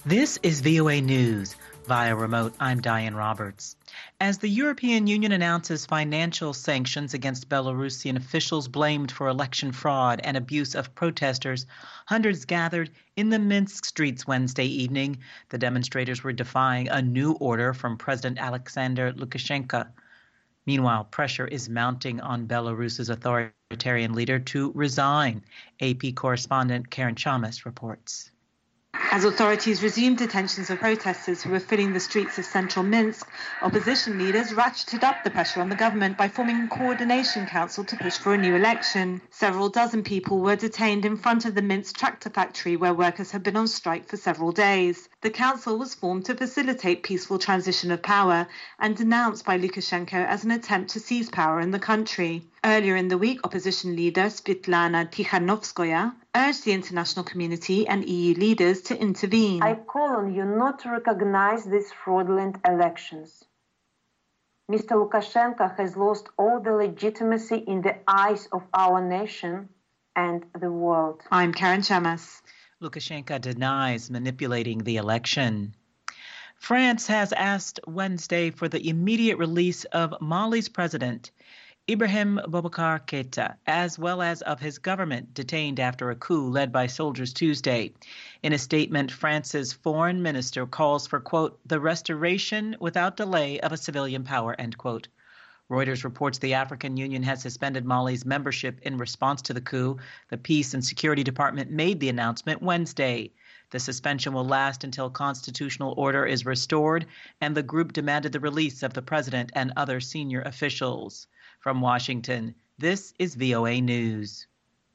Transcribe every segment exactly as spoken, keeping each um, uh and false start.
This is V O A News. Via remote, I'm Diane Roberts. As the European Union announces financial sanctions against Belarusian officials blamed for election fraud and abuse of protesters, hundreds gathered in the Minsk streets Wednesday evening. The demonstrators were defying a new order from President Alexander Lukashenko. Meanwhile, pressure is mounting on Belarus's authoritarian leader to resign. A P correspondent Karen Chamas reports. As authorities resumed detentions of protesters who were filling the streets of central Minsk, opposition leaders ratcheted up the pressure on the government by forming a coordination council to push for a new election. Several dozen people were detained in front of the Minsk tractor factory where workers had been on strike for several days. The council was formed to facilitate peaceful transition of power and denounced by Lukashenko as an attempt to seize power in the country. Earlier in the week, opposition leader Svetlana Tikhanovskaya urged the international community and E U leaders to intervene. I call on you not to recognize these fraudulent elections. Mister Lukashenko has lost all the legitimacy in the eyes of our nation and the world. I'm Karen Chamas. Lukashenko denies manipulating the election. France has asked Wednesday for the immediate release of Mali's president, Ibrahim Boubacar Keïta, as well as of his government detained after a coup led by soldiers Tuesday. In a statement, France's foreign minister calls for, quote, the restoration without delay of a civilian power, end quote. Reuters reports the African Union has suspended Mali's membership in response to the coup. The Peace and Security Department made the announcement Wednesday. The suspension will last until constitutional order is restored, and the group demanded the release of the president and other senior officials. From Washington, this is V O A News.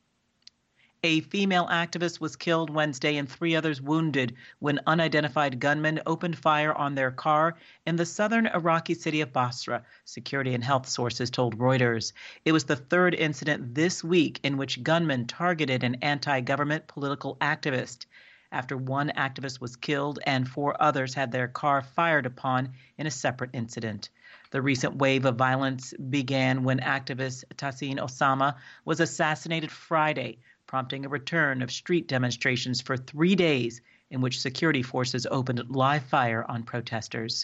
A female activist was killed Wednesday and three others wounded when unidentified gunmen opened fire on their car in the southern Iraqi city of Basra, security and health sources told Reuters. It was the third incident this week in which gunmen targeted an anti-government political activist, after one activist was killed and four others had their car fired upon in a separate incident. The recent wave of violence began when activist Tassin Osama was assassinated Friday, prompting a return of street demonstrations for three days in which security forces opened live fire on protesters.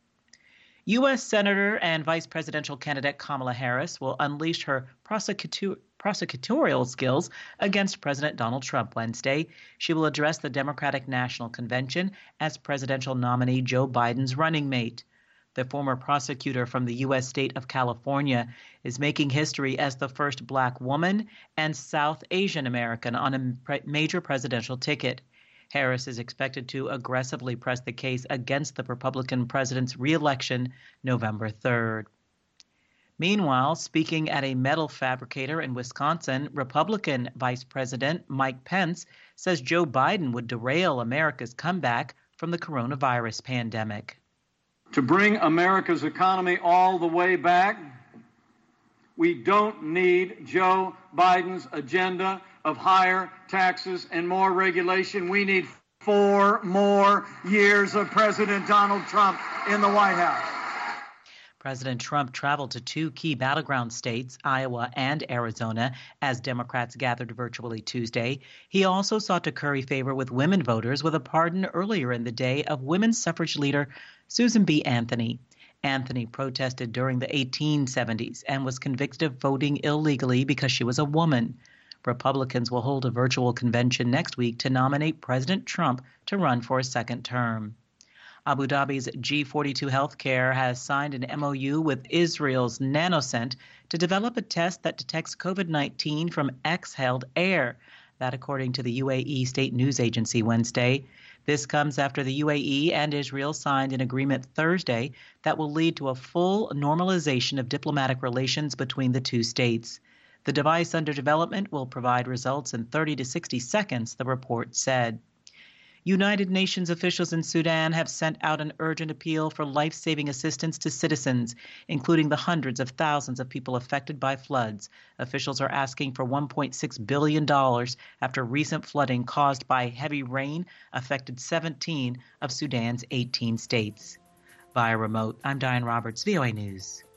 U S Senator and Vice Presidential candidate Kamala Harris will unleash her prosecutor- prosecutorial skills against President Donald Trump Wednesday. She will address the Democratic National Convention as presidential nominee Joe Biden's running mate. The former prosecutor from the U S state of California is making history as the first black woman and South Asian American on a pre- major presidential ticket. Harris is expected to aggressively press the case against the Republican president's re-election November third. Meanwhile, speaking at a metal fabricator in Wisconsin, Republican Vice President Mike Pence says Joe Biden would derail America's comeback from the coronavirus pandemic. To bring America's economy all the way back, we don't need Joe Biden's agenda of higher taxes and more regulation. We need four more years of President Donald Trump in the White House. President Trump traveled to two key battleground states, Iowa and Arizona, as Democrats gathered virtually Tuesday. He also sought to curry favor with women voters with a pardon earlier in the day of women's suffrage leader Susan B. Anthony. Anthony protested during the eighteen seventies and was convicted of voting illegally because she was a woman. Republicans will hold a virtual convention next week to nominate President Trump to run for a second term. Abu Dhabi's G forty-two Healthcare has signed an M O U with Israel's Nanocent to develop a test that detects COVID nineteen from exhaled air. That according to the U A E state news agency Wednesday. This comes after the U A E and Israel signed an agreement Thursday that will lead to a full normalization of diplomatic relations between the two states. The device under development will provide results in thirty to sixty seconds, the report said. United Nations officials in Sudan have sent out an urgent appeal for life-saving assistance to citizens, including the hundreds of thousands of people affected by floods. Officials are asking for one point six billion dollars after recent flooding caused by heavy rain affected seventeen of Sudan's eighteen states. Via remote, I'm Diane Roberts, V O A News.